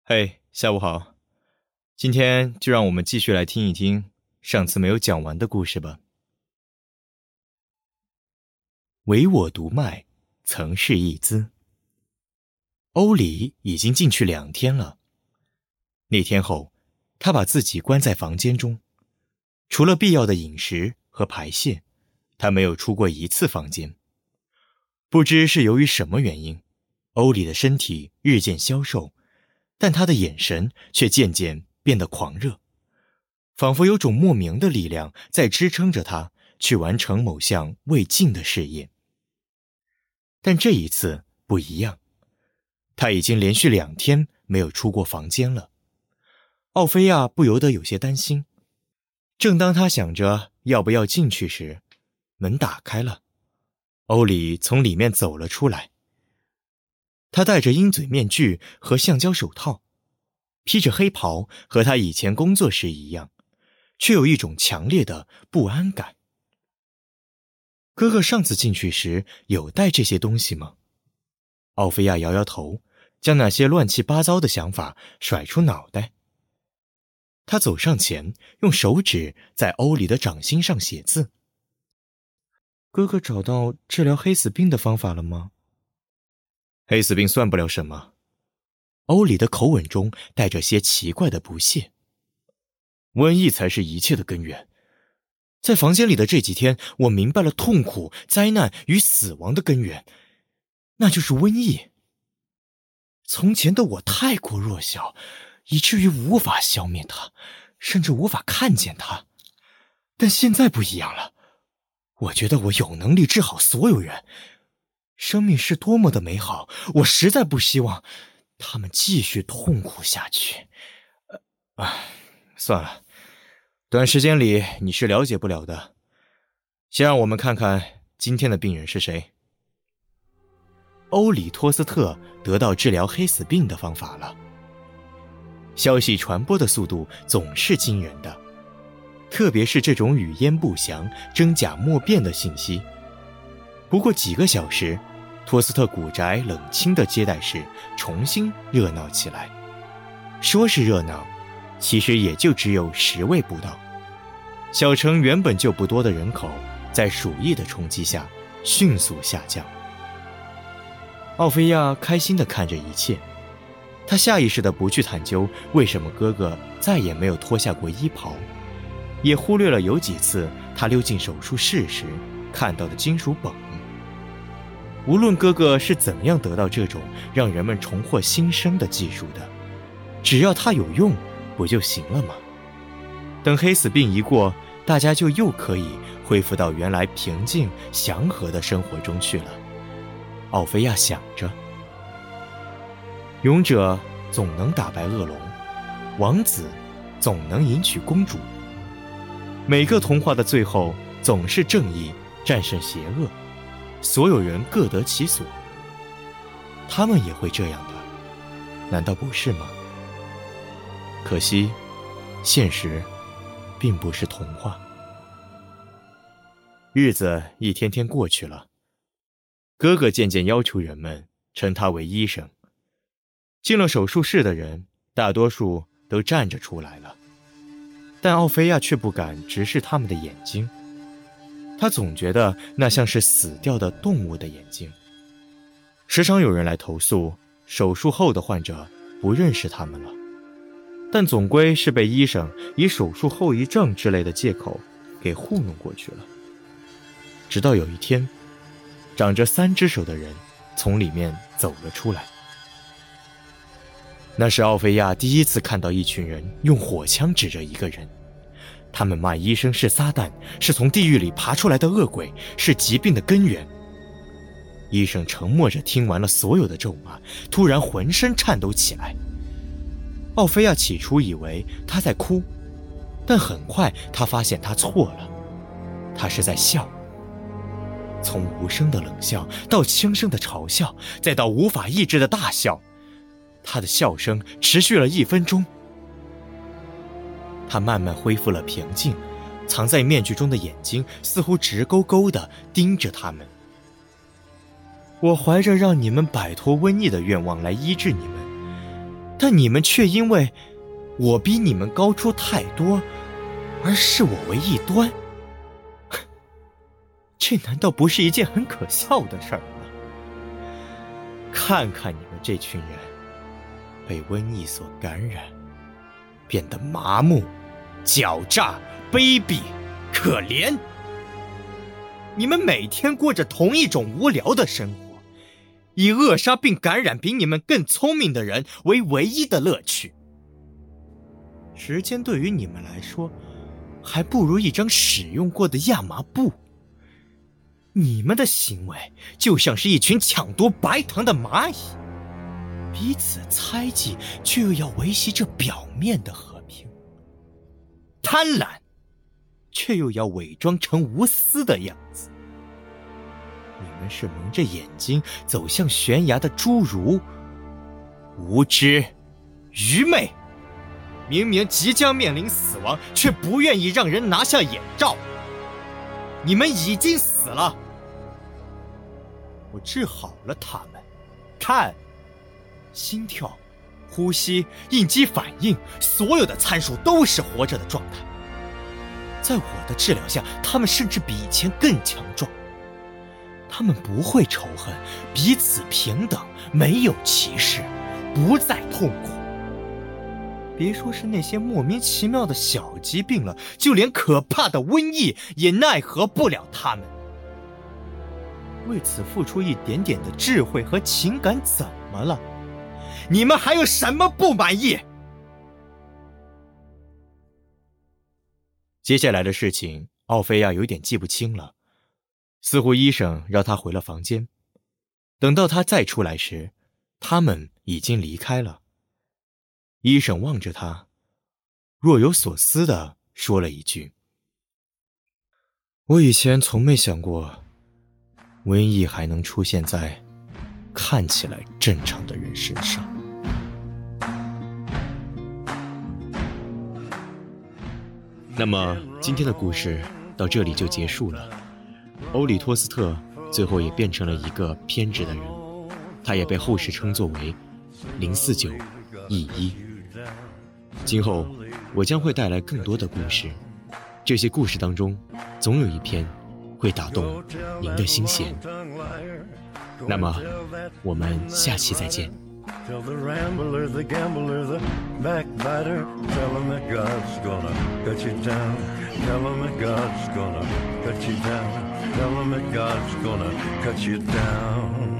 嘿，下午好。今天就让我们继续来听一听上次没有讲完的故事吧。唯我独卖，曾是一姿。欧里已经进去2天了。那天后，他把自己关在房间中，除了必要的饮食和排泄，他没有出过1次房间。不知是由于什么原因，欧里的身体日渐消瘦，但他的眼神却渐渐变得狂热，仿佛有种莫名的力量在支撑着他去完成某项未尽的事业。但这一次不一样，他已经连续2天没有出过房间了。奥菲亚不由得有些担心。正当他想着要不要进去时，门打开了，欧里从里面走了出来。他戴着鹰嘴面具和橡胶手套，披着黑袍，和他以前工作时一样，却有一种强烈的不安感。哥哥上次进去时有带这些东西吗？奥菲亚摇摇头，将那些乱七八糟的想法甩出脑袋。他走上前，用手指在欧里的掌心上写字。哥哥找到治疗黑死病的方法了吗？黑死病算不了什么。欧里的口吻中带着些奇怪的不屑。瘟疫才是一切的根源。在房间里的这几天，我明白了痛苦、灾难与死亡的根源，那就是瘟疫。从前的我太过弱小，以至于无法消灭它，甚至无法看见它。但现在不一样了，我觉得我有能力治好所有人。生命是多么的美好，我实在不希望他们继续痛苦下去。算了，短时间里你是了解不了的。先让我们看看今天的病人是谁。欧里托斯特得到治疗黑死病的方法了。消息传播的速度总是惊人的，特别是这种语焉不详、真假莫辨的信息。不过几个小时，托斯特古宅冷清的接待室重新热闹起来。说是热闹，其实也就只有10位不到。小城原本就不多的人口，在鼠疫的冲击下迅速下降。奥菲亚开心地看着一切，他下意识地不去探究为什么哥哥再也没有脱下过衣袍，也忽略了有几次他溜进手术室时看到的金属泵。无论哥哥是怎样得到这种让人们重获新生的技术的，只要它有用，不就行了吗？等黑死病一过，大家就又可以恢复到原来平静祥和的生活中去了。奥菲亚想着，勇者总能打败恶龙，王子总能迎娶公主。每个童话的最后总是正义战胜邪恶，所有人各得其所。他们也会这样的，难道不是吗？可惜，现实并不是童话。日子一天天过去了，哥哥渐渐要求人们称他为医生。进了手术室的人，大多数都站着出来了，但奥菲亚却不敢直视他们的眼睛。他总觉得那像是死掉的动物的眼睛。时常有人来投诉，手术后的患者不认识他们了，但总归是被医生以手术后遗症之类的借口给糊弄过去了。直到有一天，长着3只手的人从里面走了出来。那是奥菲亚第一次看到一群人用火枪指着一个人。他们骂医生是撒旦，是从地狱里爬出来的恶鬼，是疾病的根源。医生沉默着听完了所有的咒骂，突然浑身颤抖起来。奥菲亚起初以为他在哭，但很快他发现他错了，他是在笑。从无声的冷笑到轻声的嘲笑，再到无法抑制的大笑，他的笑声持续了1分钟。他慢慢恢复了平静，藏在面具中的眼睛似乎直勾勾地盯着他们。我怀着让你们摆脱瘟疫的愿望来医治你们， 但你们却因为我比你们高出太多而视我为异端，这难道不是一件很可笑的事儿吗？看看你们这群人，被瘟疫所感染，变得麻木、狡诈、卑鄙、可怜。你们每天过着同一种无聊的生活，以扼杀并感染比你们更聪明的人为唯一的乐趣。时间对于你们来说，还不如一张使用过的亚麻布。你们的行为就像是一群抢夺白糖的蚂蚁，彼此猜忌，却又要维系着表面的和平；贪婪，却又要伪装成无私的样子。你们是蒙着眼睛走向悬崖的侏儒，无知、愚昧，明明即将面临死亡，却不愿意让人拿下眼罩。你们已经死了，我治好了他们。看，心跳、呼吸、应激反应，所有的参数都是活着的状态。在我的治疗下，他们甚至比以前更强壮。他们不会仇恨，彼此平等，没有歧视，不再痛苦。别说是那些莫名其妙的小疾病了，就连可怕的瘟疫也奈何不了他们。为此付出一点点的智慧和情感怎么了？你们还有什么不满意？接下来的事情，奥菲亚有点记不清了，似乎医生让他回了房间。等到他再出来时，他们已经离开了。医生望着他，若有所思地说了一句：“我以前从没想过，瘟疫还能出现在看起来正常的人身上。”那么今天的故事到这里就结束了。欧里托斯特最后也变成了一个偏执的人，他也被后世称作为049异一。今后我将会带来更多的故事，这些故事当中总有一篇会打动您的心弦。那么我们下期再见。 Tell the rambler, the gambler, the backbiter, tell him that God's gonna cut you down. Tell him that God's gonna cut you down. Tell him that God's gonna cut you down.